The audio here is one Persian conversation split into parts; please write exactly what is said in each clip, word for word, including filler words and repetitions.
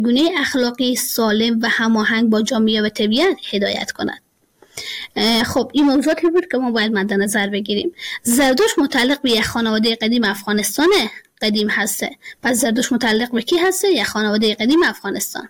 گونه اخلاقی سالم و هماهنگ با جامعه و طبیعت هدایت کند. خب این موضوعاتی بود که ما باید مد نظر بگیریم. زردشت متعلق به یک خانواده قدیم افغانستان قدیم هسته. پس زردشت متعلق به کی هسته؟ یک خانواده قدیم افغانستان.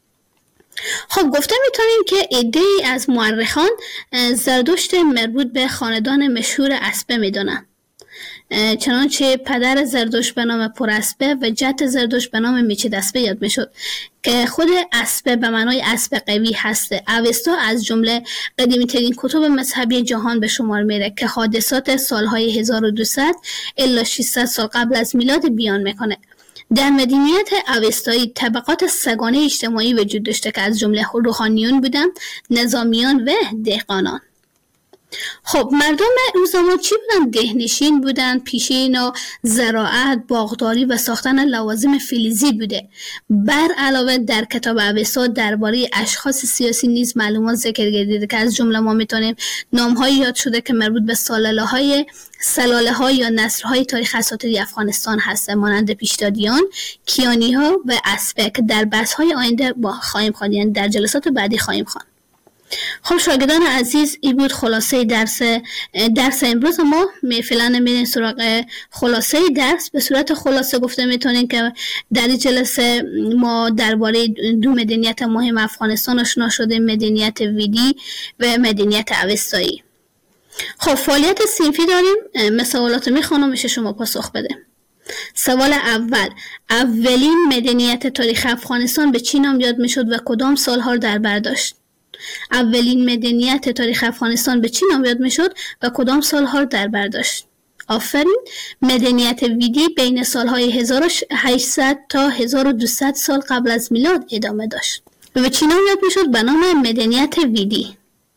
خب گفته میتونیم که عده‌ای از مورخان زردشت مربوط به خاندان مشهور اسبه میدونن، چنانچه پدر زردشت به نام پراسبه و جد زردشت به نام میچداسبه یاد میشد که خود اسبه به معنای اسب قوی هسته. اوستا از جمله قدیمی ترین کتب مذهبی جهان به شمار میره که حادثات سالهای هزار و دویست الی ششصد سال قبل از میلاد بیان میکنه. در مدنیت اوستایی طبقات سگانه اجتماعی وجود داشته که از جمله روحانیون بودن، نظامیان و دهقانان. خب مردم اون زمان چی بودن؟ دهنشین بودن، پیشین و زراعت، باغداری و ساختن لوازم فلزی بوده. بر علاوه در کتاب اوستا درباره اشخاص سیاسی نیز معلومات ذکر گردیده که از جمله ما میتونیم نام‌هایی یاد شده که مربوط به سلاله‌های سلاله یا نسل‌های تاریخ اساطیری افغانستان هستند، مانند پیشدادیان، کیانی‌ها و اسبه که در بحث‌های آینده با خواهیم خواند، یعنی در جلسات بعدی خواهیم خواند. خب شاگردان عزیز، این بود خلاصه درس درس امروز ما. می فعلا میریم سراغ خلاصه درس. به صورت خلاصه گفته میتونیم که در این جلسه ما درباره دو مدنیت مهم افغانستان آشنا شدیم، مدنیت ویدی و مدنیت اوستایی. خب فعالیت صنفی داریم. مسئولات میخوانم میشه شما پاسخ بده. سوال اول: اولین مدنیت تاریخ افغانستان به چی نام یاد میشد و کدام سالها در بر داشت؟ اولین مدنیت تاریخ افغانستان به چی نام یاد میشد و کدام سالها در بر داشت؟ آفرین. مدنیت ویدی بین سالهای هزار و هشتصد تا هزار و دویست سال قبل از میلاد ادامه داشت و به چی نام یاد میشد؟ به نام مدنیت ویدی.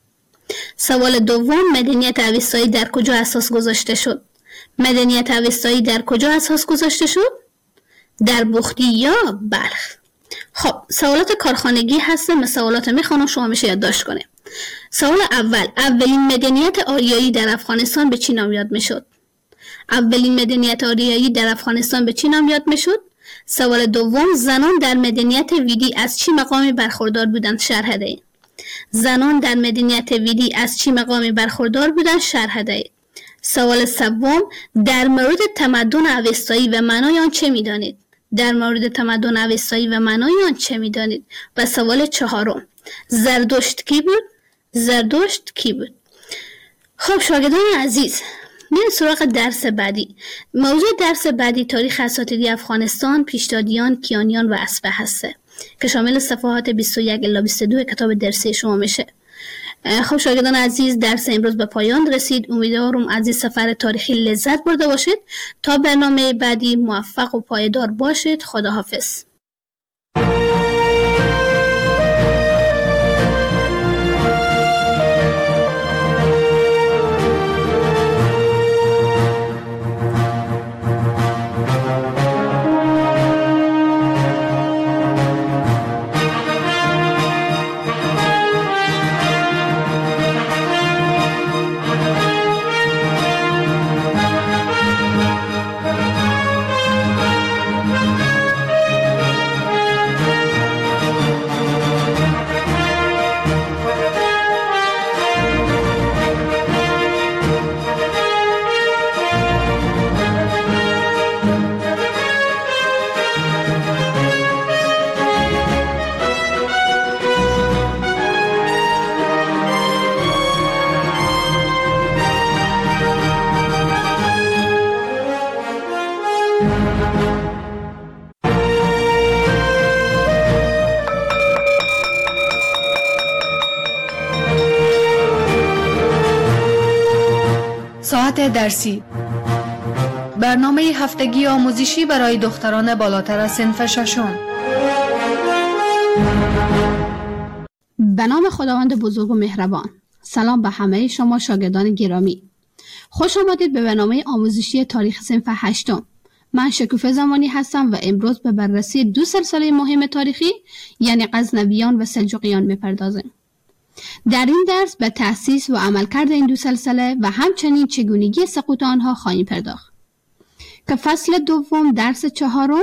سوال دوم: مدنیت اوستایی در کجا اساس گذاشته شد؟ مدنیت اوستایی در کجا اساس گذاشته شد؟ در بختی یا بلخ؟ خب سوالات کارخانگی هست، مسئولات میخوانم شما میشه یادداشت کنه. سوال اول: اولین مدنیت آریایی در افغانستان به چی نام یاد میشد؟ اولین مدنیت آریایی در افغانستان به چی نام یاد میشد؟ سوال دوم: زنان در مدنیت ویدی از چی مقامی برخوردار بودند؟ شرح دهید. زنان در مدنیت ویدی از چی مقامی برخوردار بودند؟ شرح دهید. سوال سوم: در مورد تمدن اوستایی و معنای آن چه میدانید؟ در مورد تمدن اوستایی و معنای آن چه میدانید؟ و سوال چهارم: زردشت کی بود؟ زردشت کی بود؟ خب شاگردان عزیز، میریم سراغ درس بعدی. موضوع درس بعدی تاریخ اساطیری افغانستان، پیشدادیان، کیانیان و اسبه هسته که شامل صفحات بیست و یک الی بیست و دو کتاب درسی شما میشه. خب شاگردان عزیز، درس امروز به پایان رسید. امیدوارم از این سفر تاریخی لذت برده باشید. تا برنامه بعدی موفق و پایدار باشید. خداحافظ. ساعت درسی، برنامه هفتگی آموزشی برای دختران بالاتر از صنف ششم. به نام خداوند بزرگ و مهربان. سلام به همه شما شاگردان گرامی. خوش آمدید به برنامه آموزشی تاریخ صنف هشتم. من شکوفه زمانی هستم و امروز به بررسی دو سلسله مهم تاریخی یعنی غزنویان و سلجوقیان میپردازیم. در این درس به تأسیس و عملکرد این دو سلسله و همچنین چگونگی سقوط آنها خواهیم پرداخت. که فصل دوم درس چهارم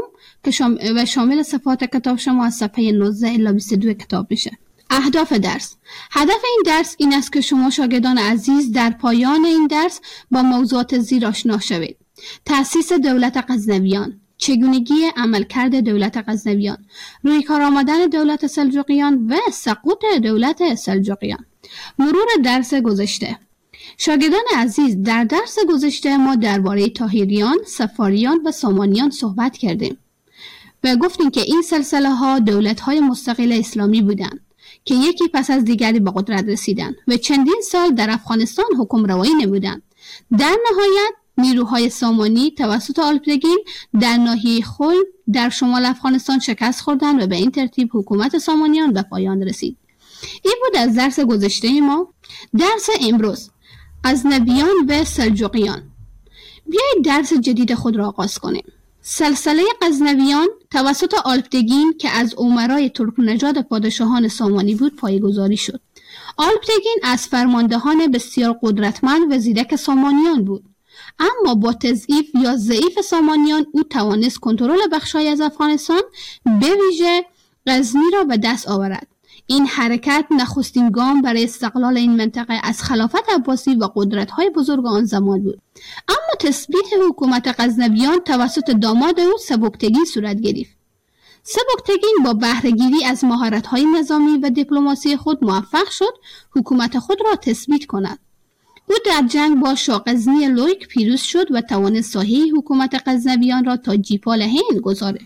که شام... و شامل صفحات کتاب شما از صفحه نوزده الی بیست و دو کتاب میشه. اهداف درس. هدف این درس این است که شما شاگردان عزیز در پایان این درس با موضوعات زیر آشنا شوید. تأسیس دولت غزنویان، چگونگی عملکرد دولت غزنویان، روی کار آمدن دولت سلجوقیان و سقوط دولت سلجوقیان. مرور درس گذشته. شاگردان عزیز، در درس گذشته ما درباره طاهریان، صفاریان و سامانیان صحبت کردیم و گفتیم که این سلسله ها دولت های مستقل اسلامی بودند که یکی پس از دیگری به قدرت رسیدند و چندین سال در افغانستان حکم روایی نمودند. در نهایت نیروهای سامانی توسط آلپدگین در ناحیه خل در شمال افغانستان شکست خوردند و به این ترتیب حکومت سامانیان به پایان رسید. این بود از درس گذشته ما. درس امروز، غزنویان و سلجوقیان. بیایید درس جدید خود را آغاز کنیم. سلسله غزنویان توسط آلپدگین که از امرای ترک نژاد پادشاهان سامانی بود پایه‌گذاری شد. آلپدگین از فرماندهان بسیار قدرتمند و زیرک سامانیان بود، اما با تضعیف یا ضعیف سامانیان او توانست کنترل بخش‌هایی از افغانستان به ویژه غزنی را به دست آورد. این حرکت نخستین گام برای استقلال این منطقه از خلافت عباسی و قدرت‌های بزرگ آن زمان بود. اما تثبیت حکومت غزنویان توسط داماد او سبکتگین صورت گرفت. سبکتگین با بهره‌گیری از مهارت‌های نظامی و دیپلماسی خود موفق شد حکومت خود را تثبیت کند. او در جنگ با شاغزنی لویک پیروز شد و توانست ساحه حکومت غزنویان را تا جیپال هند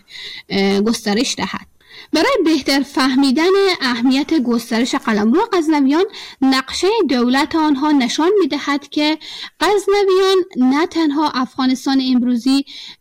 گسترش دهد. برای بهتر فهمیدن اهمیت گسترش قلمرو غزنویان، نقشه دولت آنها نشان می‌دهد که غزنویان نه تنها افغانستان امروزی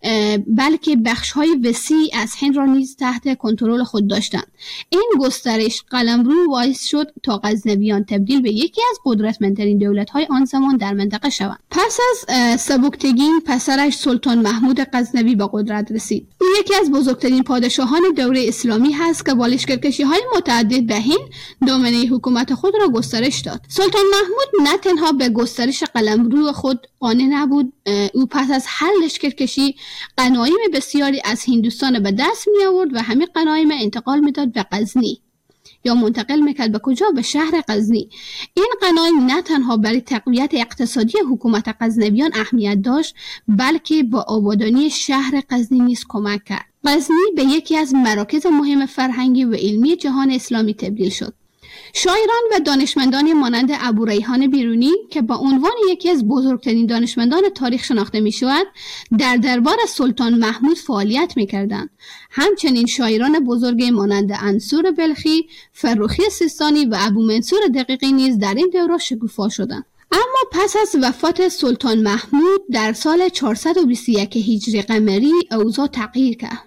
بلکه بخش‌های وسیع از هند را نیز تحت کنترل خود داشتند. این گسترش قلمرو باعث شد تا غزنویان تبدیل به یکی از قدرتمندترین دولت‌های آن زمان در منطقه شوند. پس از سبکتگین، پسرش سلطان محمود غزنوی به قدرت رسید. او یکی از بزرگترین پادشاهان دوره اسلامی هست که با لشکرکشی‌های متعدد به هند دامنه حکومت خود را گسترش داد. سلطان محمود نه تنها به گسترش قلمرو خود قانع نبود، او پس از هر لشکرکشی غنایم بسیاری از هندوستان به دست می آورد و همین غنایم انتقال میداد به غزنی یا منتقل میکرد به کجا؟ به شهر غزنی. این غنایم نه تنها برای تقویت اقتصادی حکومت غزنویان اهمیت داشت، بلکه با آبادانی شهر غزنی نیز کمک کرد. غزنی به یکی از مراکز مهم فرهنگی و علمی جهان اسلامی تبدیل شد. شاعران و دانشمندان مانند ابوریحان بیرونی که با عنوان یکی از بزرگترین دانشمندان تاریخ شناخته می شود، در دربار سلطان محمود فعالیت می کردند. همچنین شاعران بزرگ مانند انصور بلخی، فروخی سیستانی و ابو منصور دقیقی نیز در این دوره شکوفا شدند. اما پس از وفات سلطان محمود در سال چهارصد و بیست و یک هجری قمری اوضاع تغییر کرد.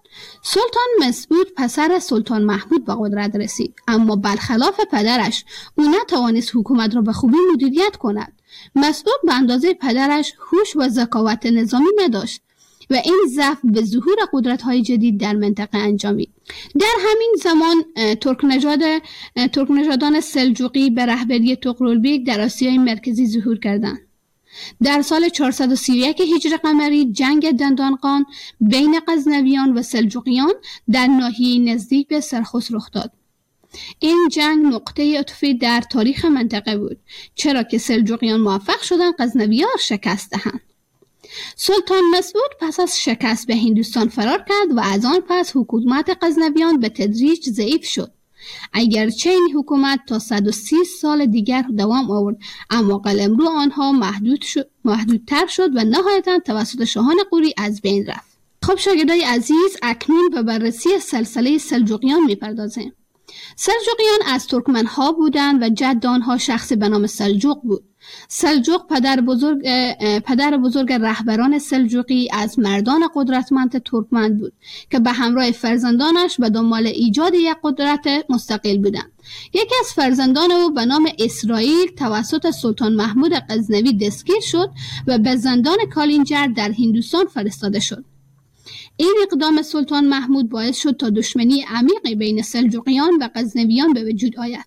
سلطان مسعود پسر سلطان محمود به قدرت رسید، اما برخلاف پدرش او نتوانست حکومت را به خوبی مدیریت کند. مسعود به اندازه پدرش هوش و ذکاوت نظامی نداشت و این ضعف به ظهور قدرت‌های جدید در منطقه انجامید. در همین زمان ترک نژاد ترک نژادان سلجوقی به رهبری طغرلبیک در آسیای مرکزی ظهور کردند. در سال چهارصد و سی و یک هجری قمری جنگ دندانقان بین غزنویان و سلجوقیان در ناحیه نزدیک به سرخس رخ داد. این جنگ نقطه عطفی در تاریخ منطقه بود، چرا که سلجوقیان موفق شدند غزنویان شکست دهند. سلطان مسعود پس از شکست به هندوستان فرار کرد و از آن پس حکومت غزنویان به تدریج ضعیف شد. اگرچه این حکومت تا صد و سی سال دیگر دوام آورد، اما قلمرو آنها محدود شد، محدودتر شد و نهایتاً توسط شاهان غوری از بین رفت. خب شاگردای عزیز، اکنون به بررسی سلسله سلجوقیان میپردازیم. سلجوقیان از ترکمنها بودند و جد آنها شخصی به نام سلجوق بود. سلجوق پدر بزرگ پدر بزرگ رهبران سلجوقی از مردان قدرتمند ترکمن بود که به همراه فرزندانش به دنبال ایجاد یک قدرت مستقل بودند. یکی از فرزندان او به نام اسرائیل توسط سلطان محمود غزنوی دستگیر شد و به زندان کالینجر در هندوستان فرستاده شد. این اقدام سلطان محمود باعث شد تا دشمنی عمیقی بین سلجوقیان و غزنویان به وجود آید.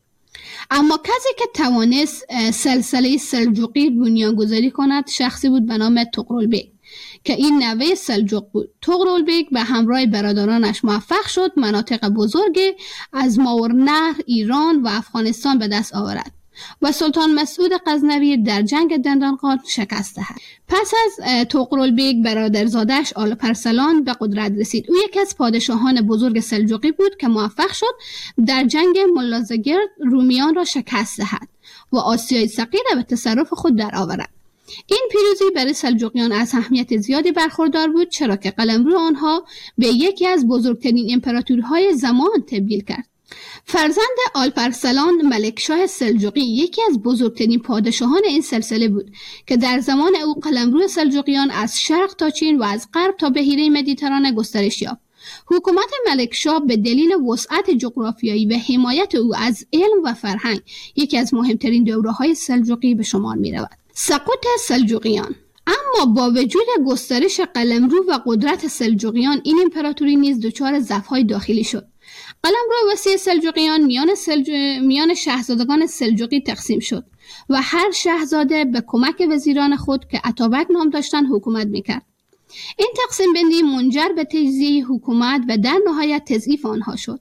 اما کسی که توانست سلسله سلجوقی بنیانگذاری کند شخصی بود به نام طغرلبیک که این نوه سلجوق بود. طغرل به همراه برادرانش موفق شد مناطق بزرگی از ماورالنهر، ایران و افغانستان به دست آورد و سلطان مسعود غزنوی در جنگ دندانقان شکست دهد. پس از طغرل برادرزادش آلپرسلان به قدرت رسید. او یکی از پادشاهان بزرگ سلجوقی بود که موفق شد در جنگ ملازگرد رومیان را شکست دهد و آسیای صغیر را به تصرف خود درآورد. این پیروزی برای سلجوقیان از اهمیت زیادی برخوردار بود، چرا که قلمرو آنها به یکی از بزرگترین امپراتوری‌های زمان تبدیل کرد. فرزند آلپرسلان ملکشاه سلجوقی یکی از بزرگترین پادشاهان این سلسله بود که در زمان او قلمرو سلجوقیان از شرق تا چین و از غرب تا بحیره مدیترانه گسترش یافت. حکومت ملکشاه به دلیل وسعت جغرافیایی و حمایت او از علم و فرهنگ یکی از مهمترین دوره‌های سلجوقی به شمار می‌رود. سقوط سلجوقیان. اما با وجود گسترش قلمرو و قدرت سلجوقیان، این امپراتوری نیز دچار ضعف‌های داخلی شد. قلمرو وسیع سلجوقیان میان, سلج... میان شاهزادگان سلجوقی تقسیم شد و هر شاهزاده به کمک وزیران خود که اتابک نام داشتند حکومت میکرد. این تقسیم بندی منجر به تجزیه حکومت و در نهایت تضعیف آنها شد.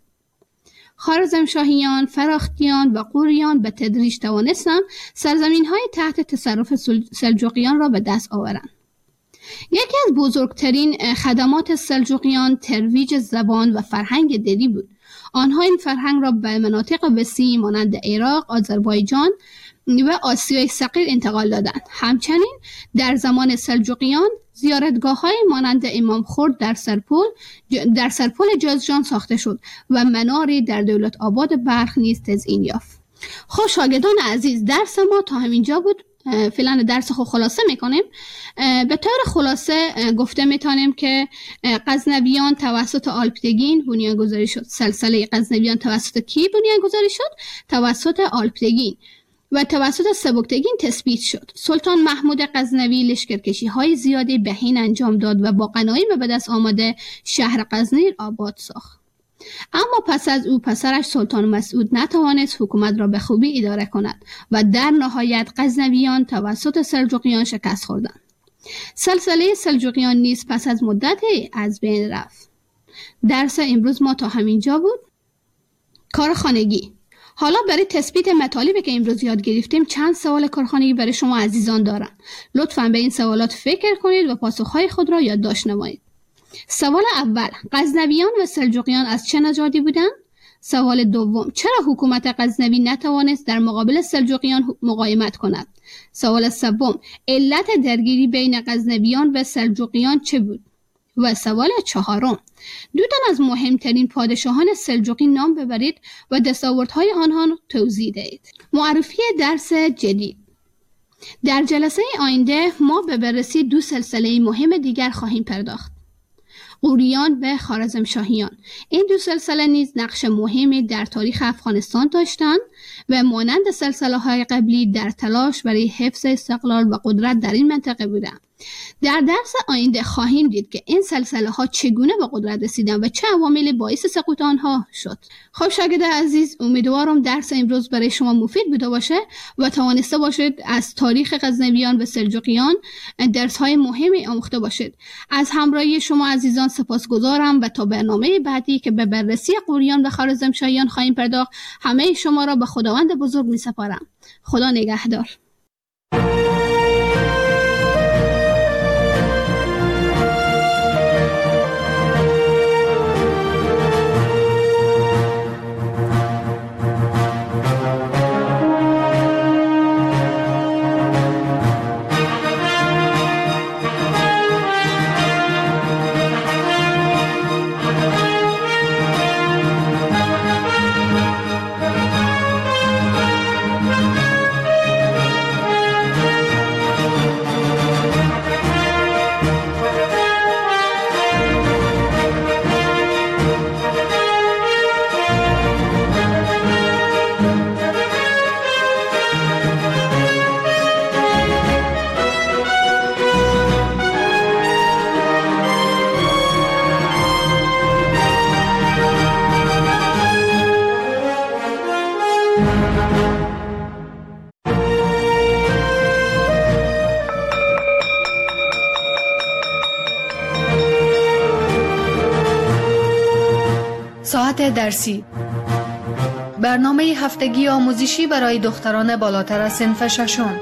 خوارزمشاهیان، فراختیان و غوریان به تدریج توانستند سرزمین‌های تحت تصرف سلجوقیان را به دست آورند. یکی از بزرگترین خدمات سلجوقیان ترویج زبان و فرهنگ دری بود. آنها این فرهنگ را به مناطق وسیعی مانند عراق، آذربایجان و آسیای صغیر انتقال دادند. همچنین در زمان سلجوقیان زیارتگاه‌های مانند امام خورد در سرپل در سرپل جازجان ساخته شد و مناری در دولت آباد بلخ نیز تزیین یافت. خب شاگردان عزیز، درس ما تا همینجا بود. فعلا درس خود خلاصه میکنیم. به طور خلاصه گفته میتونیم که غزنویان توسط آلپتگین بنیانگذاری شد. سلسله غزنویان توسط کی بنیانگذاری شد؟ توسط آلپتگین و توسط سبکتگین تثبیت شد. سلطان محمود غزنوی لشکرکشی های زیادی به هین انجام داد و با غنایم به دست آمده شهر غزنی آباد ساخت. اما پس از او پسرش سلطان مسعود نتوانست حکومت را به خوبی اداره کند و در نهایت غزنویان توسط سلجوقیان شکست خوردند. سلسله سلجوقیان نیز پس از مدتی از بین رفت. درس امروز ما تا همینجا بود. کار خانگی. حالا برای تثبیت مطالبی که امروز یاد گرفتیم چند سوال کارخانگی برای شما عزیزان دارم. لطفاً به این سوالات فکر کنید و پاسخهای خود را یادداشت نمایید. سوال اول، غزنویان و سلجوقیان از چه نژادی بودند؟ سوال دوم، چرا حکومت غزنوی نتوانست در مقابل سلجوقیان مقاومت کند؟ سوال سوم، علت درگیری بین غزنویان و سلجوقیان چه بود؟ و سوال چهارم، دو تن از مهمترین پادشاهان سلجوقی نام ببرید و دستاوردهای آنها توضیح دهید. معرفی درس جدید. در جلسه آینده ما به بررسی دو سلسله مهم دیگر خواهیم پرداخت: غوریان و خوارزمشاهیان. این دو سلسله نیز نقش مهمی در تاریخ افغانستان داشتند و مانند سلسله‌های قبلی در تلاش برای حفظ استقلال و قدرت در این منطقه بودند. در درس آینده خواهیم دید که این سلسله ها چگونه به قدرت رسیدند و چه عواملی باعث سقوط آنها شد. خب شاگردان عزیز، امیدوارم درس امروز برای شما مفید بوده باشه و توانسته باشید از تاریخ غزنویان و سلجوقیان درس های مهمی آموخته باشید. از همراهی شما عزیزان سپاسگزارم و تا برنامه بعدی که به بررسی غوریان و خوارزمشاهیان خواهیم پرداخت، همه شما را به خداوند بزرگ می سپارم. خدا نگهدار. ساعت درسی برنامه هفتگی آموزشی برای دختران بالاتر از صنف ششم.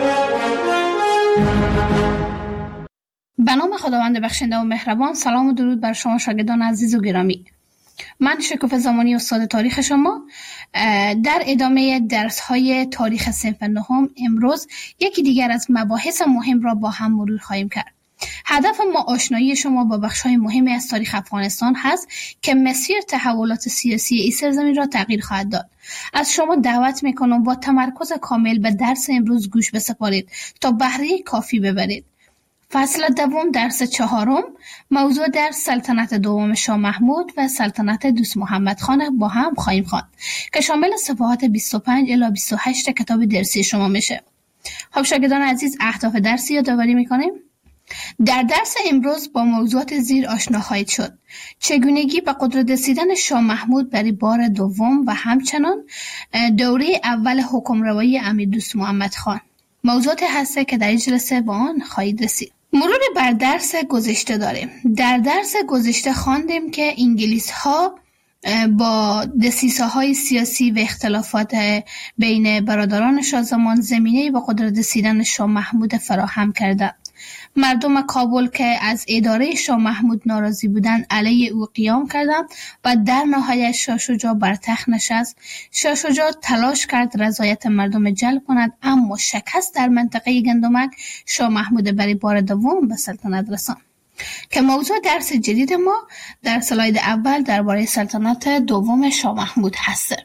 به نام خداوند بخشنده و مهربان. سلام و درود بر شما شاگردان عزیز و گرامی. من شکوفه زمانی استاد تاریخ شما. در ادامه درس های تاریخ صنف نهم امروز یکی دیگر از مباحث مهم را با هم مرور خواهیم کرد. هدف ما آشنایی شما با بخش‌های مهمی از تاریخ افغانستان هست که مسیر تحولات سیاسی این سرزمین را تغییر خواهد داد. از شما دعوت میکنم با تمرکز کامل به درس امروز گوش بسپارید تا بهره کافی ببرید. فصل دوم درس چهارم، موضوع درس سلطنت دوم شاه محمود و سلطنت دوست محمد خان با هم خواهیم خواند که شامل صفحات بیست و پنج الی بیست و هشت کتاب درسی شما میشه. خب شاگردان عزیز، اهداف درسی یادآوری میکنیم. در درس امروز با موضوعات زیر آشنا خواهید شد: چگونگی به قدرت رسیدن شاه محمود برای بار دوم و همچنان دوره اول حکمروایی امیر دوست محمد خان. موضوعات هسته که در این جلسه با آن خواهید رسید. مرور بر درس گذشته داریم. در درس گذشته خواندیم که انگلیس ها با دسیسه های سیاسی و اختلافات بین برادران شاه زمان زمینه به قدرت رسیدن شاه محمود فراهم کردند. مردم کابل که از اداره شاه محمود ناراضی بودند علیه او قیام کردند و در نهایت شاه شجاع بر تخت نشست. شاه شجاع تلاش کرد رضایت مردم جلب کند، اما شکست در منطقه گندمک شاه محمود برای بار دوم به سلطنت رساند که موضوع درس جدید ما در اسلاید اول درباره سلطنت دوم شاه محمود هست.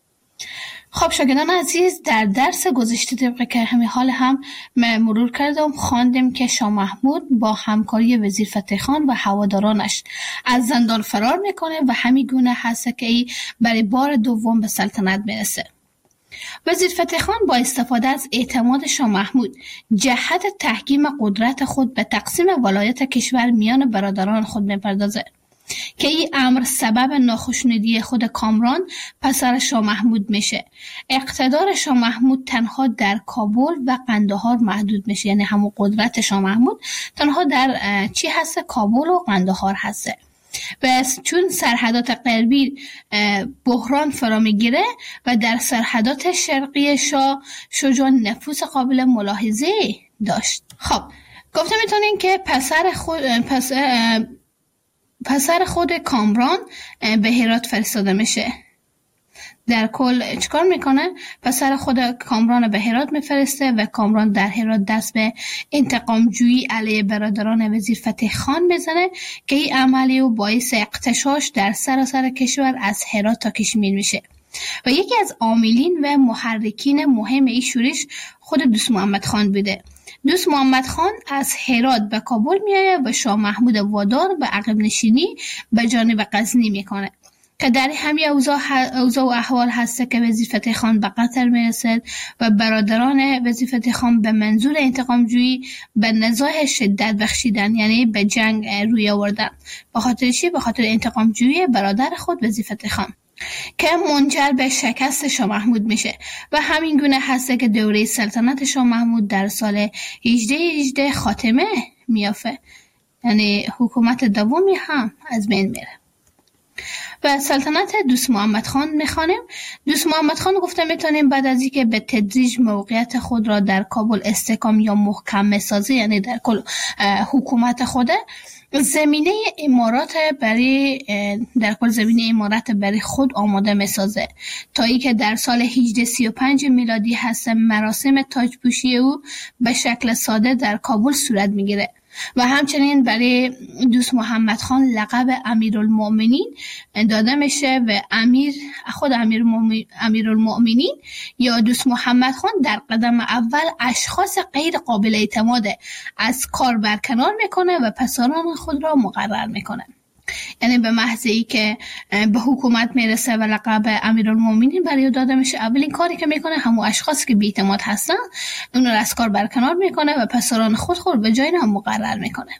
خب شاگردان عزیز، در درس گذشته طبق که همین حال هم مرور کردم خواندیم که شاه محمود با همکاری وزیر فتح خان و هوادارانش از زندان فرار میکنه و همین گونه هست که ای برای بار دوم به سلطنت میرسه. وزیر فتح خان با استفاده از اعتماد شاه محمود جهت تحکیم قدرت خود به تقسیم ولایت کشور میان برادران خود میپردازه که این امر سبب ناخشنودی خود کامران پسر شاه محمود میشه. اقتدار شاه محمود تنها در کابل و قندهار محدود میشه، یعنی همون قدرت شاه محمود تنها در چی هست؟ کابل و قندهار هسته. بس چون سرحدات غربی بحران فرا میگیره و در سرحدات شرقی شاه شجاع نفوذ قابل ملاحظه داشت. خب گفته میتونین که پسر خود پس پسر خود کامران به هرات فرستاده میشه. در کل چیکار میکنه؟ پسر خود کامران به هرات میفرسته و کامران در هرات دست به انتقام جویی علیه برادران وزیر فتح خان بزنه که این عملی و باعث اغتشاش در سراسر کشور از هرات تا کشمیر میشه و یکی از عاملین و محرکین مهم این شورش خود دوست محمد خان بوده. دوست محمد خان از هرات به کابل میایه و شاه محمود وادار به عقب نشینی به جانب غزنی میکنه که در همین اوضاع اوضاع و احوال هست که وزیر فتح خان به قطر میرسد و برادران وزیر فتح خان به منظور انتقام جویی به نزاع شدت بخشیدن، یعنی به جنگ روی آوردن. به خاطر چی؟ به خاطر انتقام جویی برادر خود وزیر فتح خان که منجر به شکست شاه محمود میشه و همین گونه هسته که دوره سلطنت شاه محمود در سال هجده هجده خاتمه میافه، یعنی حکومت دومی هم از بین میره. و سلطنت دوست محمد خان میخوانیم. دوست محمد خان گفته میتونیم بعد از اینکه به تدریج موقعیت خود را در کابل استحکام یا محکم میسازه، یعنی در کل حکومت خوده، زمینه امارات برای در کل زمینه امارات برای خود آماده میسازه تا ای که در سال هجده سی و پنج میلادی هست مراسم تاجپوشی او به شکل ساده در کابل صورت میگیره و همچنین برای دوست محمد خان لقب امیرالمؤمنین داده میشه و امیر خود امیرالمؤمنین یا دوست محمد خان در قدم اول اشخاص غیر قابل اعتماد از کار برکنار میکنه و پسران خود را مقرر میکنه. یعنی به محض ای که به حکومت میرسه و لقب امیرالمؤمنین برای داده میشه، اولین کاری که میکنه همون اشخاصی که بی‌اعتماد هستن اون را از کار برکنار میکنه و پسران خود خود به جای هم مقرر میکنه.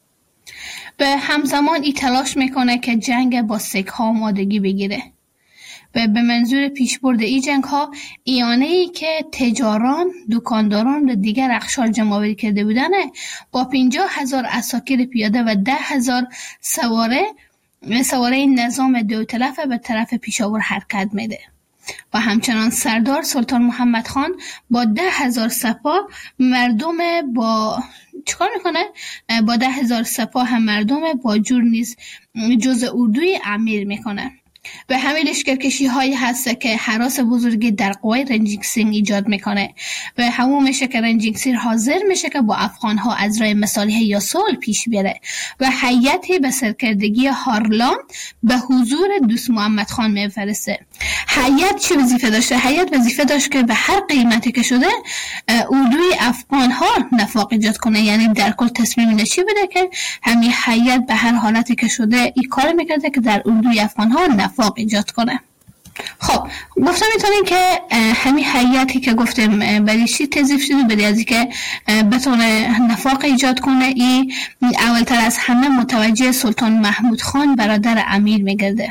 به همزمان ای تلاش میکنه که جنگ با سکه ها آمادگی بگیره و به منظور پیشبرد این جنگ ها ایانه ای که تجاران، دکانداران و دیگر اقشار جمع‌آوری کرده بودن با پنجاه هزار عساکر پیاده و ده هزار سواره سواره نظام دو طرفه به طرف پیشاور حرکت میده. و همچنان سردار سلطان محمد خان با ده هزار سپاه مردم با چیکار میکنه؟ با ده هزار سپاه مردم با جور نیز جز اردوی امیر میکنه. و همین لشکرکشی هایی هست که هراس بزرگی در قوای رنجینگ سینگ ایجاد میکنه و همون میشه که رنجینگ سینگ حاضر میشه که با افغان ها از راه مصالحه یا صلح پیش بره و هیئتی به سرکردگی هارلام به حضور دوست محمد خان میفرسته. هیئت چه وظیفه داشته؟ هیئت وظیفه داشت که به هر قیمتی که شده اردوی افغان ها نفاق ایجاد کنه. یعنی در کل تصمیم اینه چی بده که همین هیئت به هر حالتی که شده این کار میکرده که در اردوی افغان ها نفاق ایجاد کنه. خب گفتم میتونین که همین هیئتی که گفتم برای چی تضیف شده، برای از اینکه بتونه نفاق ایجاد کنه، این اولتر از همه متوجه سلطان محمود خان برادر امیر میگرده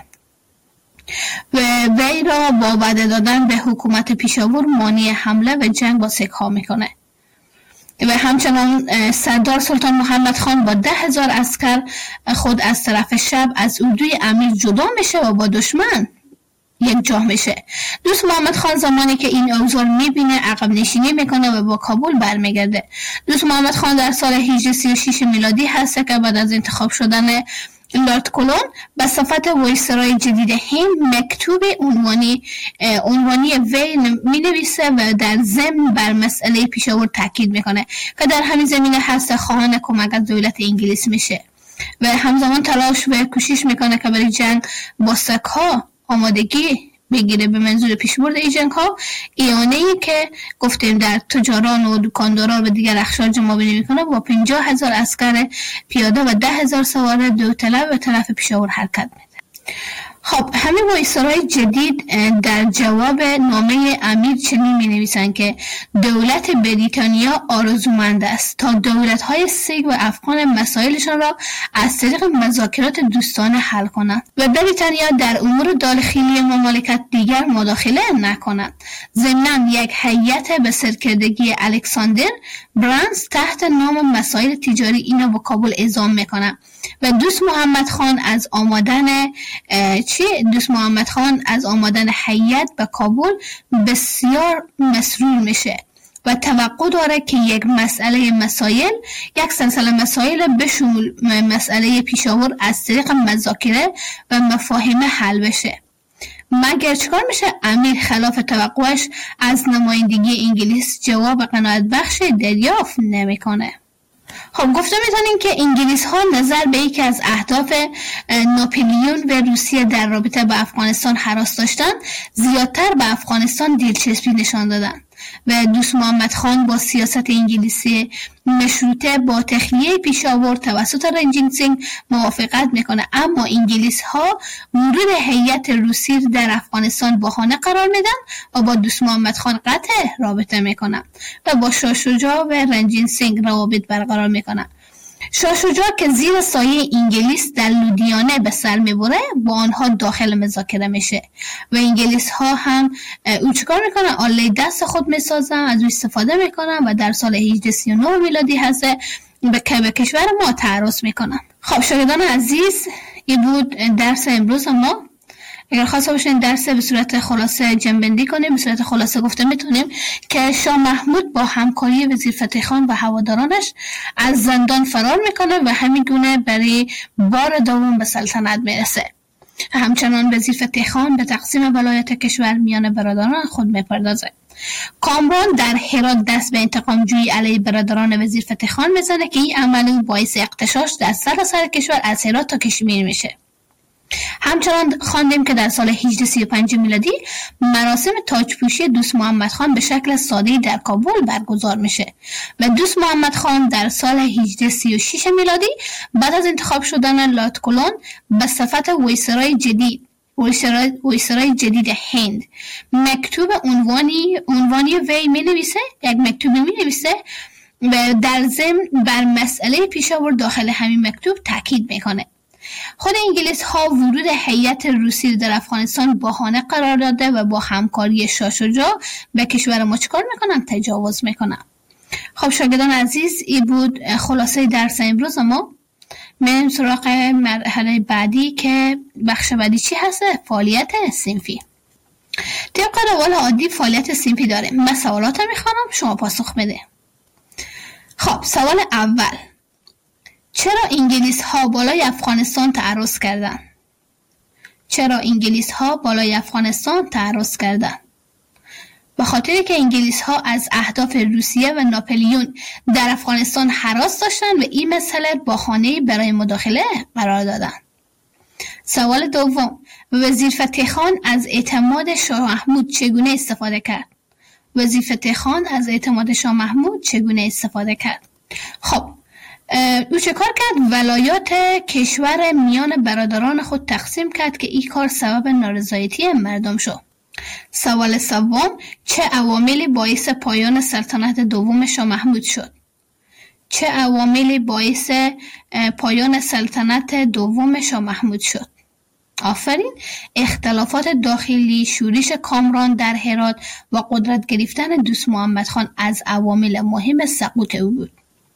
و وی را با وعده دادن به حکومت پیشاور مانع حمله و جنگ با سیک ها میکنه. و همچنان سردار سلطان محمد خان با ده هزار عسکر خود از طرف شب از اردوی امیر جدا میشه و با دشمن یک جا میشه. دوست محمد خان زمانی که این اوضاع میبینه عقب نشینی میکنه و با کابل برمیگرده. دوست محمد خان در سال هجده سی و شش میلادی هست که بعد از انتخاب شدن لارد کلون به صفت وایسرای جدید هند مکتوب عنوانی عنوانی وی می نویسه و در ضمن بر مسئله پیشاور تاکید میکنه که در همین زمینه هست خواهان کمک از دولت انگلیس میشه و همزمان تلاش و کوشش میکنه که برای جنگ با سک‌ها آمادگی بگیره به منظور پیشبرد این جنگ ها. ایانه‌ای که گفتیم در تجاران و دکانداران و دیگر اخشار جمع‌آوری میکنه با پنجاه هزار عسکر پیاده و ده هزار سوار دوطلب به طرف پیشاور حرکت میده. خب همین وایسرای جدید در جواب نامه امیر چنین می نویسند که دولت بریتانیا آرزومند است تا دولت‌های سیک و افغان مسائلشان را از طریق مذاکرات دوستانه حل کنند و بریتانیا در امور داخلی مملکت دیگر مداخله نکنند. ضمناً یک هیئت به سرکردگی الکساندر برانز تحت نام مسائل تجاری اینا با کابل اعزام میکنه و دوست محمد خان از آمدن چی دوست محمد خان از آمدن هیئت به کابل بسیار مسرور میشه و توقع داره که یک مسئله مسائل یک سلسله مسائل به شمول مسئله پیشاور از طریق مذاکره و مفاهمه حل بشه. مگر چکار میشه؟ امیر خلاف توقعش از نمایندگی انگلیس جواب قناعت بخش دریافت نمیکنه. خب گفته میتونیم که انگلیس ها نظر به یکی از اهداف ناپلیون و روسیه در رابطه با افغانستان هراس داشتن زیادتر به افغانستان دلچسبی نشان دادن و دوست محمد خان با سیاست انگلیسی مشروطه با تخلیه پیشاور توسط رنجینگ سینگ موافقت میکنه، اما انگلیس ها ورود هیئت روسی در افغانستان بهانه قرار میدن و با دوست محمد خان قطع رابطه میکنن و با شاه شجاع و رنجینگ سینگ روابط برقرار میکنن. شاه شجاع که زیر سایه انگلیس در لودیانه به سر میبره با آنها داخل مذاکره میشه و انگلیس ها هم او چکار میکنن؟ آله دست خود میسازن، از او استفاده میکنن و در سال هجده سی و نه میلادی هست به به کشور ما تعرض میکنن. خب شاگردان عزیز، این بود درس امروز ما. اگر خواسته باشین درس به صورت خلاصه جنبندی کنیم، به صورت خلاصه گفته میتونیم که شاه محمود با همکاری وزیر فتح خان و هوادارانش از زندان فرار میکنه و همین گونه برای بار دوم به سلطنت میرسه. همچنان وزیر فتح خان به تقسیم ولایت کشور میان برادران خود میپردازه. کامران در هرات دست به انتقام جویی علیه برادران وزیر فتح خان میزنه که این عمل باعث اغتشاش در سراسر کشور از هرات تا کشمیر میشه. همچنان خواندیم که در سال هجده سی و پنج میلادی مراسم تاجپوشی دوست محمد خان به شکل ساده‌ای در کابل برگزار میشه و دوست محمد خان در سال هجده سی و شش میلادی بعد از انتخاب شدن لارد کلون به صفت وایسرای جدید وایسرای, وایسرای جدید هند مکتوب عنوانی عنوانی وی می نویسه یک مکتوب می نویسه و در ضمن بر مسئله پیشاور داخل همین مکتوب تاکید میکنه. خود انگلیس ها ورود هیئت روسی در افغانستان بهانه قرار داده و با همکاری شاه شجاع به کشور ما چکار میکنن؟ تجاوز میکنن. خب شاگردان عزیز، این بود خلاصه درس امروز ما. میریم سراغ مرحله بعدی که بخش بعدی چی هست؟ فعالیت صنفی. طبق روال عادی فعالیت صنفی داره. من سوالات میخوانم، شما پاسخ بده. خب سوال اول: چرا انگلیس ها بالای افغانستان تعرض کردند؟ چرا انگلیس ها بالای افغانستان تعرض کردند؟ به خاطر که انگلیس ها از اهداف روسیه و ناپلیون در افغانستان هراس داشتند و این مسئله بهانه‌ای برای مداخله قرار دادند. سوال دوم: وزیر فتح خان از اعتماد شاه محمود چگونه استفاده کرد؟ وزیر فتح خان از اعتماد شاه محمود چگونه استفاده کرد؟ خب او چه کار کرد؟ ولایات کشور میان برادران خود تقسیم کرد که این کار سبب نارضایتی مردم شد. سوال سوم: چه عواملی باعث پایان سلطنت دوم شاه محمود شد؟ چه عواملی باعث پایان سلطنت دوم شاه محمود شد؟ آفرین. اختلافات داخلی، شورش کامران در هرات و قدرت گرفتن دوست محمد خان از عوامل مهم سقوط او بود.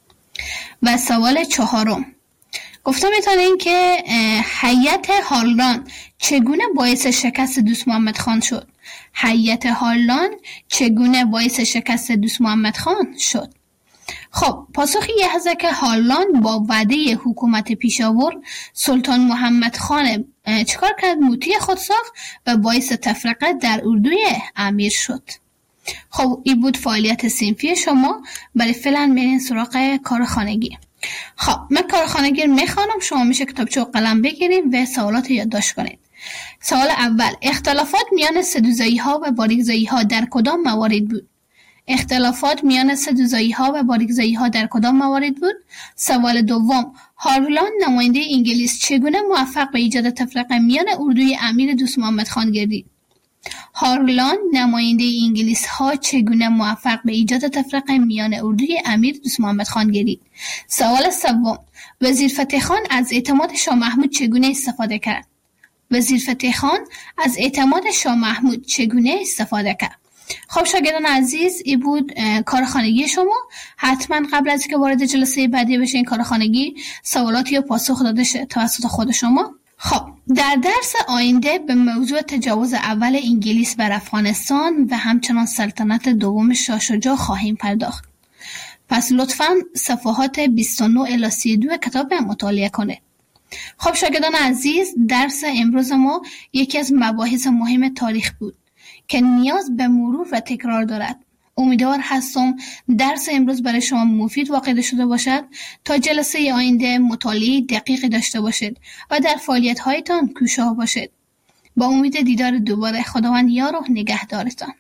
و سوال چهارم: گفتم میتونین که هیئت هارلان چگونه باعث شکست دوست محمد خان شد؟ هیئت هارلان چگونه باعث شکست دوست محمد خان شد؟ خب پاسخی یه هست که هارلان با وعده حکومت پیشاور سلطان محمد خان چکار کرد؟ موتی خود ساخت و باعث تفرقه در اردوی امیر شد. خب این بود فعالیت صنفی شما. برای فعلا میرین سراغ کار خانگی. خب من کار خانگی میخوانم، شما میشه کتابچه و قلم بگیرید و سوالات یادداشت کنید. سوال اول: اختلافات میان سدوزایی ها و باریکزایی ها در کدام موارد بود؟ اختلافات میان سدوزایی ها و باریکزایی ها در کدام موارد بود؟ سوال دوم: هارلان نماینده انگلیس چگونه موفق به ایجاد تفرقه میان اردوی امیر دوست محمد خان گردید؟ هارلان نماینده انگلیس ها چگونه موفق به ایجاد تفرقه میان اردوی امیر دوست محمد خان گردید؟ سوال سوم: وزیر فتح خان از اعتماد شاه محمود چگونه استفاده کرد؟ وزیر فتح خان از اعتماد شاه محمود چگونه استفاده کرد؟ خب شاگردان عزیز این بود کار خانگی شما. حتما قبل از اینکه وارد جلسه بعدی بشین کار خانگی سوالاتی رو پاسخ داده شه توسط خود شما. خب در درس آینده به موضوع تجاوز اول انگلیس بر افغانستان و همچنان سلطنت دوم شاه شجاع خواهیم پرداخت. پس لطفاً صفحات بیست و نه الی سی و دو کتاب مطالعه کنید. خب شاگردان عزیز، درس امروز ما یکی از مباحث مهم تاریخ بود که نیاز به مرور و تکرار دارد. امیدوار هستم درس امروز برای شما مفید واقع شده باشد تا جلسه آینده مطالعه دقیقی داشته باشید و در فعالیت هایتان کوشاه باشید. با امید دیدار دوباره. خداوند یار و نگهدارتان.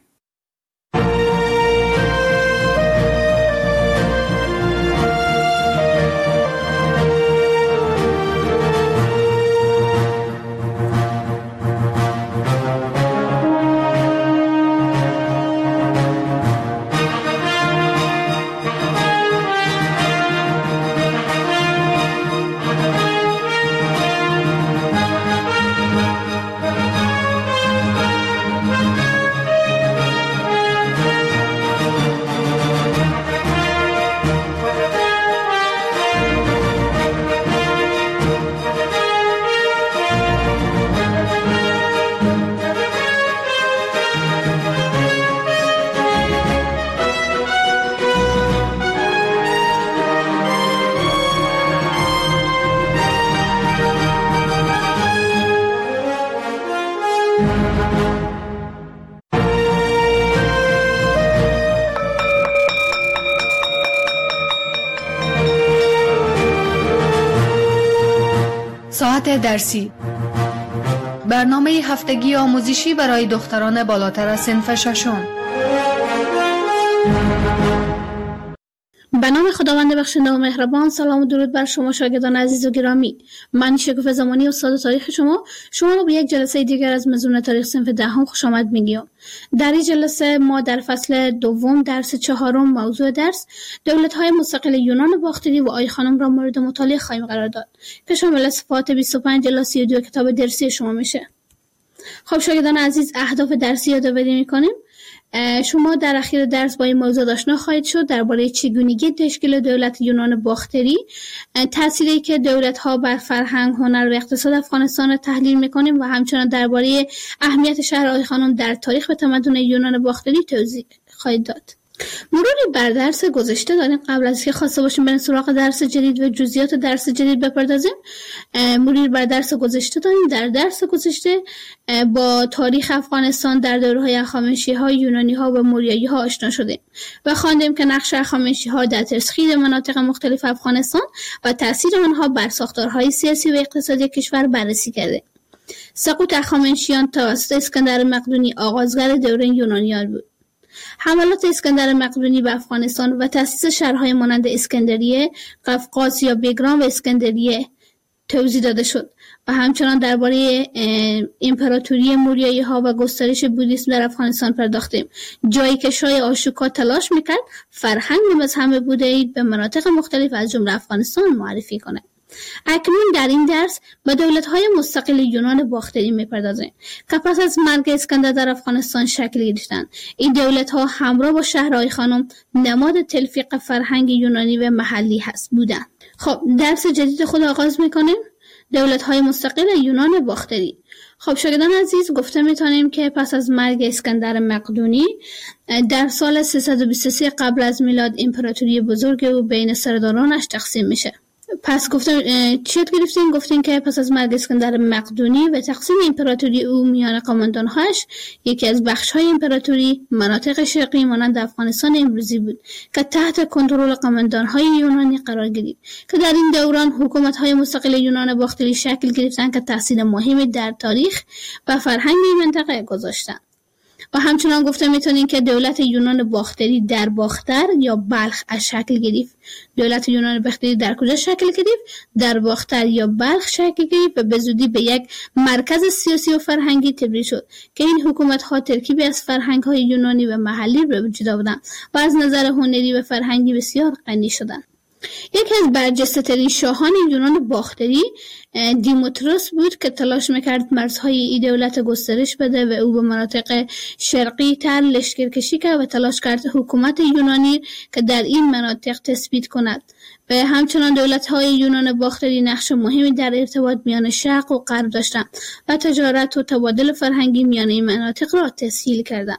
ساعت درسی، برنامه هفتگی آموزشی برای دختران بالاتر از صنف ششم. به نام خداوند بخشنده و مهربان. سلام و درود بر شما شاگردان عزیز و گرامی. من شکوفه زمانی استاد تاریخ شما شما رو به یک جلسه دیگر از مضمون تاریخ صنف دهم خوش آمد میگیم. در این جلسه ما در فصل دوم درس چهارم موضوع درس دولت‌های مستقل یونان باختری و آی خانم را مورد مطالعه خواهیم قرار داد که شامل صفحات بیست و پنج الی سی و دو کتاب درسی شما میشه. خب شاگردان عزیز، اهداف درسی یادآوری می‌کنیم. شما در اخیر درس با این موضوع آشنا خواهید شد درباره چگونگی تشکیل دولت یونان باختری، تأثیری که دولت‌ها بر فرهنگ، هنر و اقتصاد افغانستان را تحلیل می‌کنیم و همچنین درباره اهمیت شهرهای خانم در تاریخ و تمدن یونان باختری توضیح خواهید داد. مروری بر درس گذشته داریم. قبل از که خواسته باشیم بریم سراغ درس جدید و جزئیات درس جدید بپردازیم، مرور بر درس گذشته داریم. در درس گذشته با تاریخ افغانستان در دوره‌های هخامنشی‌ها، یونانی‌ها و موریایی‌ها آشنا شدیم و خواندیم که نقش هخامنشی‌ها در تسخیر مناطق مختلف افغانستان و تأثیر آنها بر ساختارهای سیاسی و اقتصادی کشور بررسی کردیم. سقوط هخامنشیان توسط اسکندر مقدونی آغازگر دوره یونانیان بود. حملات اسکندر مقدونی به افغانستان و تأسیس شهرهای مانند اسکندریه، قفقاز یا بگرام و اسکندریه توضیح داده شد و همچنان درباره امپراتوری موریایی ها و گسترش بودیسم در افغانستان پرداختیم، جایی که شاه آشوکا تلاش میکرد فرهنگ مذهب بودایی به مناطق مختلف از جمله افغانستان معرفی کنه. اکنون در این درس به دولت‌های مستقل یونان باختری می‌پردازیم که پس از مرگ اسکندر در افغانستان شکل گرفتند. این دولت‌ها همراه با شهرهای خانم نماد تلفیق فرهنگ یونانی و محلی هست بودند. خب درس جدید خود آغاز می‌کنیم. دولت‌های مستقل یونان باختری. خب شاگردان عزیز، گفته می‌تونیم که پس از مرگ اسکندر مقدونی در سال سیصد و بیست و سه قبل از میلاد امپراتوری بزرگ او بین سردارانش تقسیم میشه. پس گفتم چی یاد گرفتیم؟ گفتیم که پس از مرگ اسکندر مقدونی و تقسیم امپراتوری او میان قماندان‌هاش، یکی از بخش‌های امپراتوری مناطق شرقی مانند افغانستان امروزی بود که تحت کنترل قماندان‌های یونانی قرار گرفت که در این دوران حکومت‌های مستقل یونان باختری شکل گرفتند که تأثیر مهمی در تاریخ و فرهنگ این منطقه گذاشتند. و همچنان گفته میتونیم که دولت یونان باختری در باختر یا بلخ از شکل گرفت. دولت یونان باختری در کجا شکل گرفت؟ در باختر یا بلخ شکل گرفت و به زودی به یک مرکز سیاسی و فرهنگی تبدیل شد که این حکومت ها ترکیبی از فرهنگ های یونانی و محلی به وجود آوردند و از نظر هنری و فرهنگی بسیار غنی شدند. یکی از برجسته ترین شاهان یونان باختری دیموتروس بود که تلاش میکرد مرزهای این دولت گسترش بده و او به مناطق شرقی تر لشکرکشی کرد و تلاش کرد حکومت یونانی که در این مناطق تثبیت کند. و همچنان دولت‌های یونان باختری نقش مهمی در ارتباط میان شرق و غرب داشتند و تجارت و تبادل فرهنگی میان این مناطق را تسهیل کردند.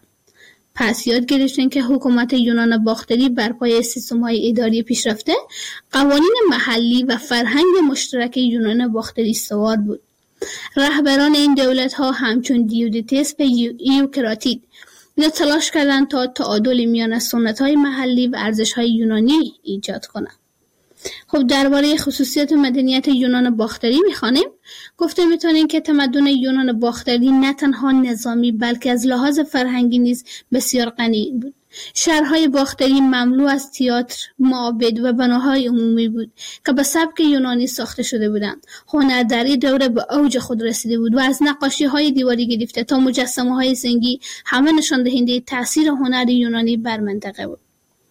پس یاد گرفتیم که حکومت یونان باختری بر پایه سیستم‌های اداری پیشرفته، قوانین محلی و فرهنگ مشترک یونان باختری سوار بود. رهبران این دولت‌ها همچون دیودیتس و ایوکراتید تلاش کردند تا تعادل میان سنت‌های محلی و ارزش‌های یونانی ایجاد کنند. خب درباره خصوصیات مدنیت یونان باختری می‌خوانیم. گفته می‌تونیم که تمدن یونان باختری نه تنها نظامی بلکه از لحاظ فرهنگی نیز بسیار غنی بود. شهرهای باختری مملو از تئاتر، معابد و بناهای عمومی بود که به سبک یونانی ساخته شده بودند. هنر در این دوره به اوج خود رسیده بود و از نقاشی‌های دیواری گرفته تا مجسمه‌های سنگی همه نشان دهنده تأثیر هنر یونانی بر منطقه بود.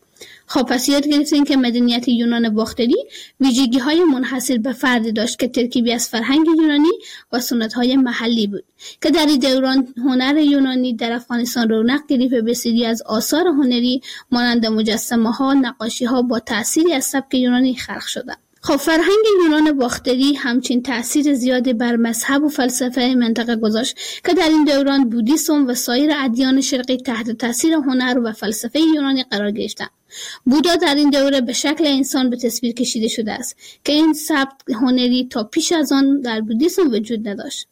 خب پس یاد گرفتیم که مدنیت یونان باختری ویژگی‌های منحصر به فرد داشت که ترکیبی از فرهنگ یونانی و سنت‌های محلی بود که در این دوران هنر یونانی در افغانستان رونق گرفت و بسیاری از آثار هنری مانند مجسمه‌ها، نقاشی‌ها با تأثیری از سبک یونانی خلق شدند. خب فرهنگ یونان باختری همچنین تأثیر زیادی بر مذهب و فلسفه منطقه گذاشت که در این دوران بودیسم و سایر ادیان شرقی تحت تأثیر هنر و فلسفه یونانی قرار گرفتند. بودا در این دوره به شکل انسان به تصویر کشیده شده است که این سبک هنری تا پیش از آن در بودیسم وجود نداشت.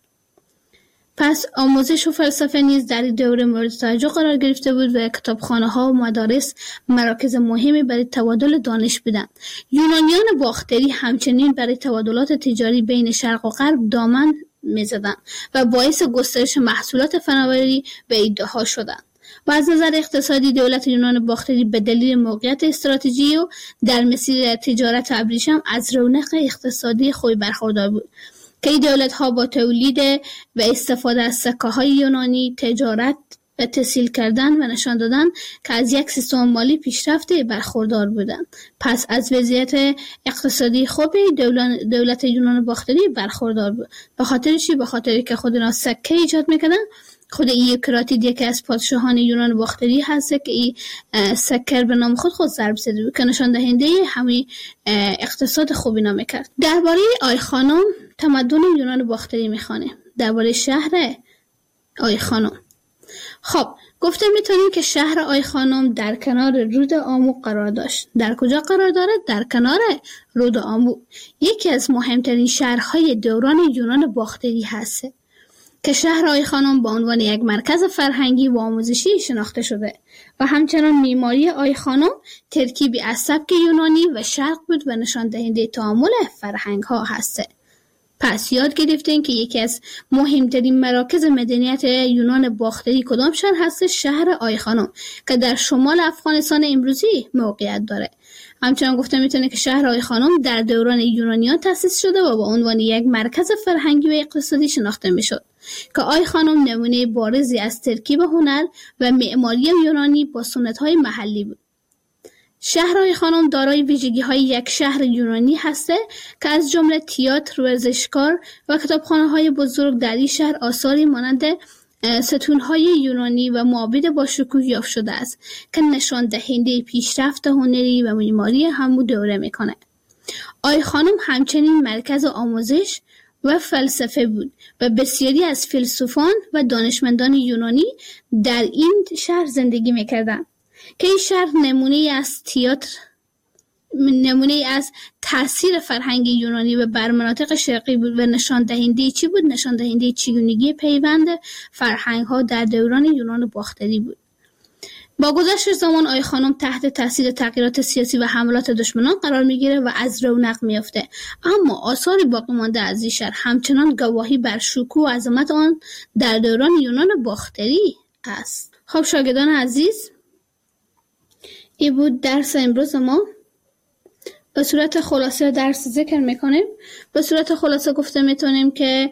پس آموزش و فلسفه نیز در این دوره مورد توجه قرار گرفته بود و کتابخانه‌ها و مدارس مراکز مهمی برای تبادل دانش بودند. یونانیان باختری همچنین برای تبادلات تجاری بین شرق و غرب دامن می‌زدند و باعث گسترش محصولات فناوری و ایده‌ها شدند. و از نظر اقتصادی دولت یونان باختری به دلیل موقعیت استراتژیکی و در مسیر تجارت ابریشم از رونق اقتصادی خوبی برخوردار بود که این دولت‌ها با تولید و استفاده از سکه‌های یونانی تجارت و تسهیل کردن و نشان دادن که از یک سیستم مالی پیشرفته برخوردار بودند. پس از وضعیت اقتصادی خوبی دولت یونان باختری برخوردار بود. به خاطر چی؟ به خاطر که خود اینا سکه ایجاد میکردن خود ایوکراتید یکی از پادشاهان یونان باختری هست که این سکر به نام خود خود ضرب زده بود که نشان دهنده همین اقتصاد خوبی نام کرد. درباره آی خانم تمدن یونان باختری میخوانه. درباره شهر آی خانم خب گفته میتونیم که شهر آی خانم در کنار رود آمو قرار داشت. در کجا قرار داره؟ در کنار رود آمو. یکی از مهمترین شهرهای دوران یونان باختری هست که شهر آی خانم به عنوان یک مرکز فرهنگی و آموزشی شناخته شده و همچنان معماری آی خانم ترکیبی از سبک یونانی و شرق بود و نشان دهنده تعامل فرهنگ ها هست. پس یاد گرفتین که یکی از مهمترین مراکز مدنیت یونان باختری کدام شهر هست؟ شهر آی خانم که در شمال افغانستان امروزی موقعیت داره. همچنان گفته میتونه که شهر آی خانم در دوران یونانیان تأسیس شده و به عنوان یک مرکز فرهنگی و اقتصادی شناخته میشد که آی خانم نمونه بارزی از ترکیب هنر و معماری یونانی با سنت‌های محلی بود. شهر آی خانم دارای ویژگی‌های یک شهر یونانی هسته که از جمله تئاتر، ورزشکار و کتابخانه‌های بزرگ در این شهر آثاری مانند ستون‌های یونانی و معابد با شکوه یافت شده است که نشان دهنده پیشرفت هنری و معماری همو دوره میکنه. آی خانم همچنین مرکز آموزش و فلسفه بود و بسیاری از فیلسوفان و دانشمندان یونانی در این شهر زندگی میکردند که این شهر نمونه از تئاتر نمونه از تأثیر فرهنگ یونانی و بر مناطق شرقی بود و نشان دهنده چی بود؟ نشان دهنده چگونگی پیوند فرهنگ ها در دوران یونان باختری بود. با گذشت زمان آی خانم تحت تاثیر تغییرات سیاسی و حملات دشمنان قرار میگیره و از رونق میافته، اما آثار باقی مانده از این شهر همچنان گواهی بر شکوه و عظمت آن در دوران یونان باختری است. خب شاگردان عزیز، این بود درس امروز ما. به صورت خلاصه درس ذکر میکنیم. به صورت خلاصه گفته میتونیم که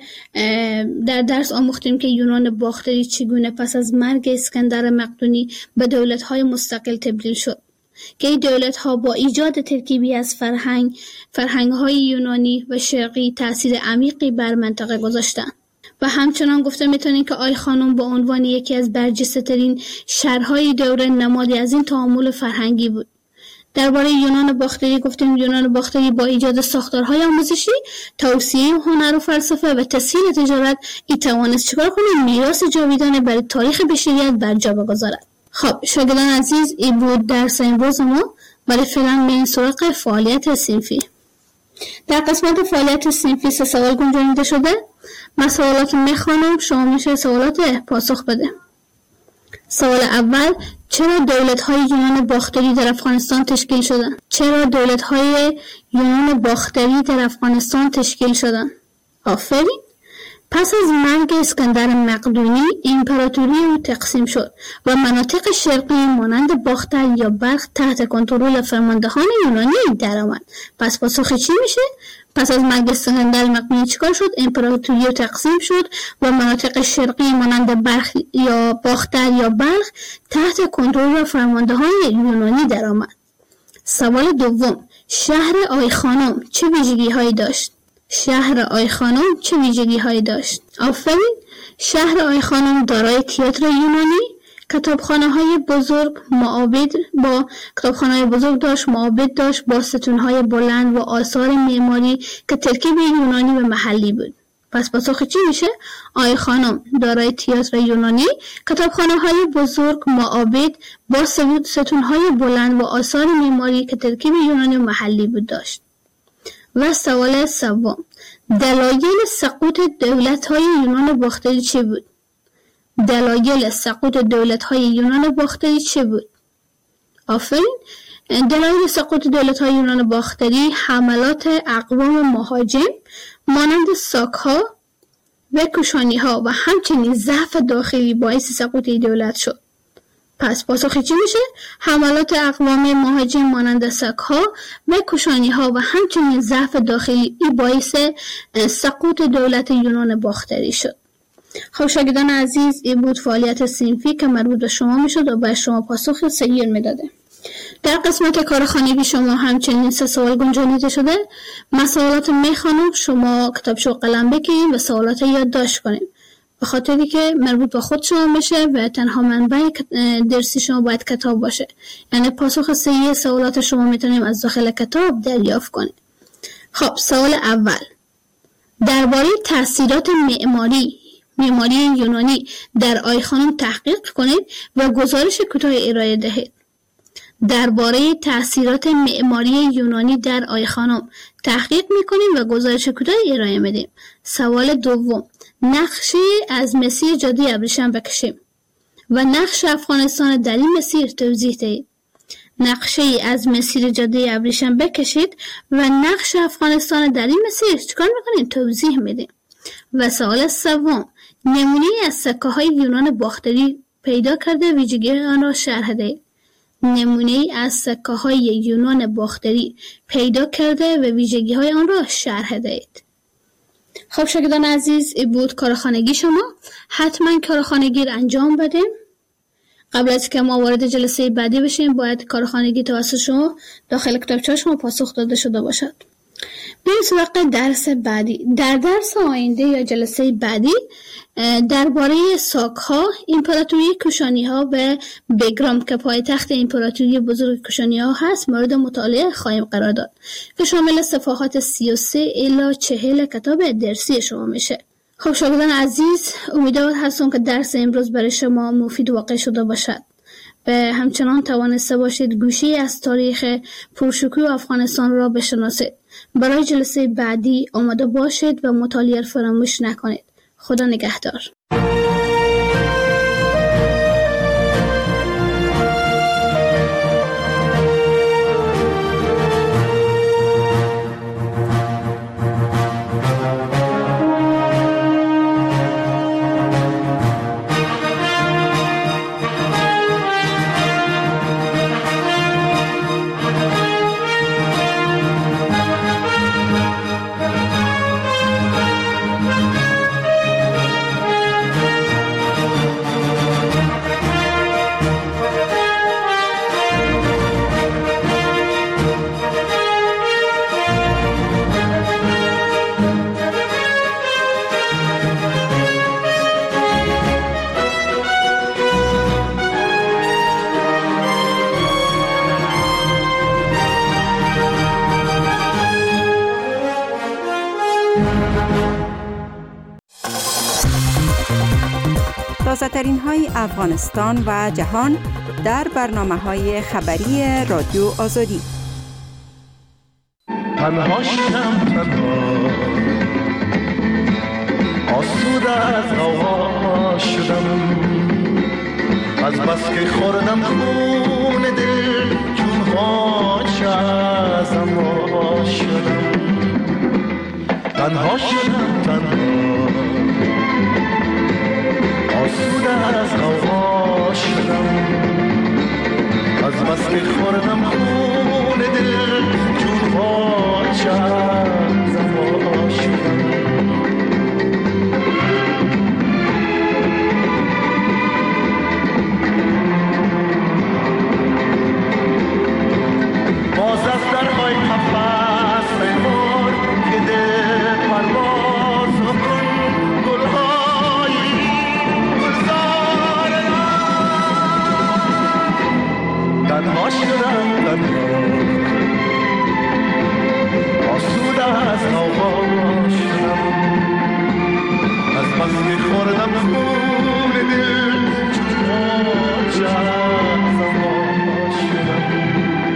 در درس آموختیم که یونان باختری چگونه پس از مرگ اسکندر مقدونی به دولت‌های مستقل تبدیل شد که این دولت‌ها با ایجاد ترکیبی از فرهنگ فرهنگ‌های یونانی و شرقی تأثیر عمیقی بر منطقه گذاشتند. و همچنان گفته میتونیم که آی خانم به عنوان یکی از برجسته‌ترین شهرهای دوره نمادی از این تعامل فرهنگی بود. درباره یونان باختری گفتیم یونان باختری با ایجاد ساختارهای آموزشی، توسعه هنر و فلسفه و تسهیل تجارت ای توانست چیکار کنه؟ میراث جاویدانه برای تاریخ بشریت بر جا بگذارد. خب شاگردان عزیز، این بود درس امروز ما. برای فعلا به این سراغ فعالیت صنفی. در قسمت فعالیت صنفی سه سوال گنجانیده شده. من سوالات میخوانم، شما میشه سوالات پاسخ بده. سوال اول: چرا دولت‌های یونان باختری در افغانستان تشکیل شدند؟ چرا دولت‌های یونان باختری در افغانستان تشکیل شدند؟ آفرین. پس از مرگ اسکندر مقدونی امپراتوری او تقسیم شد و مناطق شرقی مانند باختر یا بلخ تحت کنترل فرماندهان یونانی درآمد. پس پاسخ چی میشه؟ پس از مرگ اسکندر مقدونی چیکار شد؟ امپراتوری او تقسیم شد و مناطق شرقی مانند بلخ یا باختر یا بلخ تحت کنترل فرماندهان یونانی درآمد. سوال دوم: شهر آی خانم چه ویژگی‌هایی داشت؟ شهر آی خانم چه ویژگی هایی داشت؟ آفرین. شهر آی خانم دارای تئاتر یونانی، کتابخانه های بزرگ، معابد با کتابخانه های بزرگ داشت، معابد داشت با ستون های بلند و آثار معماری که ترکیب یونانی و محلی بود. پس پاسخ چی میشه؟ آی خانم دارای تئاتر یونانی، کتابخانه های بزرگ، معابد با ستون های بلند و آثار معماری که ترکیب یونانی و محلی بود داشت. و سوال سوم: دلایل سقوط دولت‌های یونان باختری چه بود؟ دلایل سقوط دولت‌های یونان باختری چه بود؟ آفرین. دلایل سقوط دولت‌های یونان باختری حملات اقوام مهاجم مانند ساک‌ها و کوشانی‌ها و همچنین ضعف داخلی باعث سقوط دولت شد. پس پاسخ چی میشه؟ حملات اقوام مهاجم مانند ساک‌ها و کوشانی‌ها و همچنین ضعف داخلی ای باعث سقوط دولت یونان باختری شد. خب شاگردان عزیز، این بود فعالیت صنفی که مربوط به شما میشد و به شما پاسخ صحیح میداده. در قسمت کارخانگی شما همچنین سه سوال گنجانیده شده. من سوالات میخوانم، شما کتابچه و قلم بگیرید و سوالات یادداشت کنید. به خاطری که مربوط به خود شما میشه و تنها منبع درسی شما باید کتاب باشه. یعنی پاسخ صحیح سوالات شما میتونیم از داخل کتاب دریافت کنیم. خب سوال اول، درباره تاثیرات معماری معماری یونانی در آی خانم تحقیق کنید و گزارش کوتاه ارائه دهید. درباره تاثیرات معماری یونانی در آی خانم تحقیق میکنیم و گزارش کوتاه ارائه میدیم. سوال دوم، نقشه از مسیر جاده ابریشم بکشیم و نقش افغانستان در این مسیر توضیح دهید. نقشه از مسیر جاده ابریشم بکشید و نقش افغانستان در این مسیر چیکار میکنیم؟ توضیح میدیم. و سوال سوم، نمونه از سکه های یونان باختری پیدا کرده ویژگی آن را شرح دهید. نمونه از سکه های یونان باختری پیدا کرده و ویژگی های آن را شرح دهید. خب شاگردان عزیز، این بود کارخانگی شما. حتما کارخانگی را انجام بدیم. قبل از که ما وارد جلسه بعدی بشیم باید کارخانگی توسط شما داخل کتابچه شما پاسخ داده شده باشد. بریم سراغ درس بعدی. در درس آینده یا جلسه بعدی درباره ساک‌ها، امپراتوری کوشانی‌ها و بگرام که پایتخت امپراتوری بزرگ کوشانی‌ها هست مورد مطالعه خواهیم قرار داد که شامل صفحات سی و سه الی چهل کتاب درسی شما میشه. خب شاگردان عزیز، امیدوار هستم که درس امروز برای شما مفید واقع شده باشد و همچنان توانسته باشید گوشه‌ای از تاریخ پرشکوه افغانستان را بشناسید. برای جلسه بعدی آماده باشید و مطالعه فراموش نکنید. خدا نگهدار. تازه‌ترین های افغانستان و جهان در برنامه‌های خبری رادیو آزادی. تنها شدم، تنها آسوده از هوا شدم، از بس که خوردم خون دل چون خاک ازم وا شدم. تنها شدم، تنها آسوده از هوا شدم، از بس که خوردم خون دل چون خاک ازم وا شدم. باز از درهای قفس پیمار که دل پرواز کن گلهای گلزار تنها شدم، تنها آسوده از هوا شدم، از بس که خوردم خون دل چون خاک ازم وا شدم.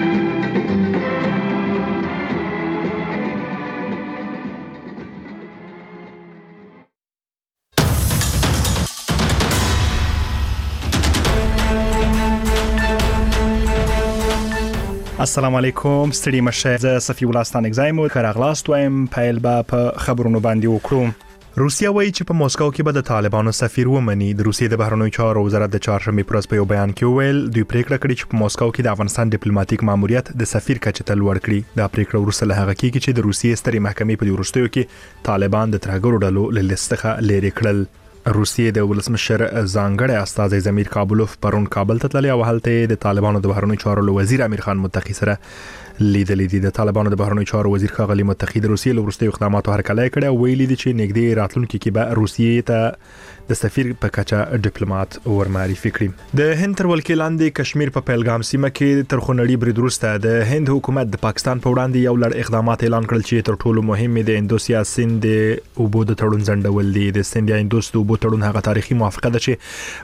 السلام علیکم، ستړي مشه. زه صفي الله ستانک زایم خراغلاست وایم پیل به په خبرونو باندې وکړو. روسیه وایي چې په موسکو کې به د طالبانو سفیر ومني. د روسیې د بهرنیو چارو وزارت د چهارشنبې پر ورځ په یو بیان کې وویل دوی پریکړه کړې چې په موسکو کې د افغانستان ډیپلوماټیک ماموریت د سفیر کچه ته لوړ کړي. دا پریکړه وروسته له هغه کېږي چې د روسیې سترې محکمې په دې وروستیو کې طالبان د ترهګرو ډلو له لیست څخه لرې کړل. روسیې د ولسمشر ځانګړی استازی زمیر کابلوف پرون کابل ته تللی او هلته د طالبانو د بهرنیو چارو وزیر امیر خان متقی سره لیدلې دي. د طالبانو د بهرنیو چارو وزیر ښاغلي متقي د روسیې له وروستیو اقداماتو هرکلی کړی او ویلي دي چې نږدې راتلونکي کې به روسیې ته د سفیر په کچه ډیپلوماټ ورمعرفي کړي. د هند تر ولکې لاندې کشمیر په پهلګام سیمه کې تر خونړي برید وروسته د هند حکومت د پاکستان په وړاندې یو لړ اقدامات اعلان کړل چې تر ټولو مهم د اندوس یا سند اوبو د تړون ځنډول دي. د سند یا اندوس د اوبو تړون هغه تاریخي موافقه ده چې